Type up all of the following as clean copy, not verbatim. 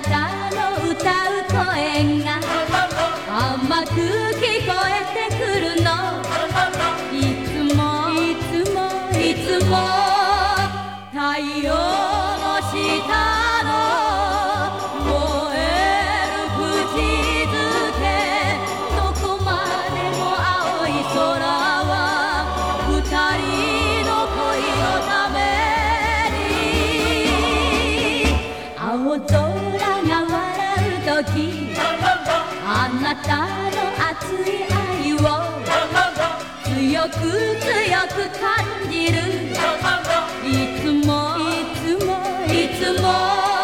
たの歌う声が甘く聞こえてくるの。いつもいつもいつも太陽の下の燃える口づけ、どこまでも青い空は二人の恋のために。青空が笑う時、あなたの熱い愛を強く強く感じる。いつもいつもいつも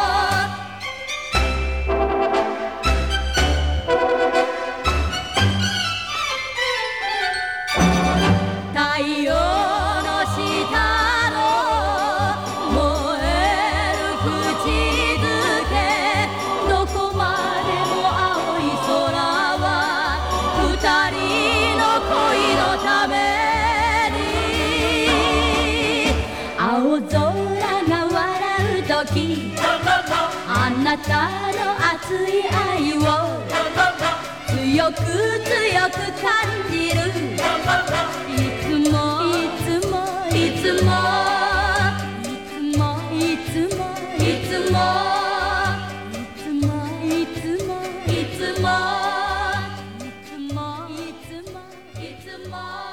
太陽の下の燃える口づけ、どこまでも青い空は二人の恋のために。青空が笑う時、あなたの熱い愛を強く強く感じる。いつもいつもいつもいつもいつもいつもいつもいつもいつもいつもいつもいつも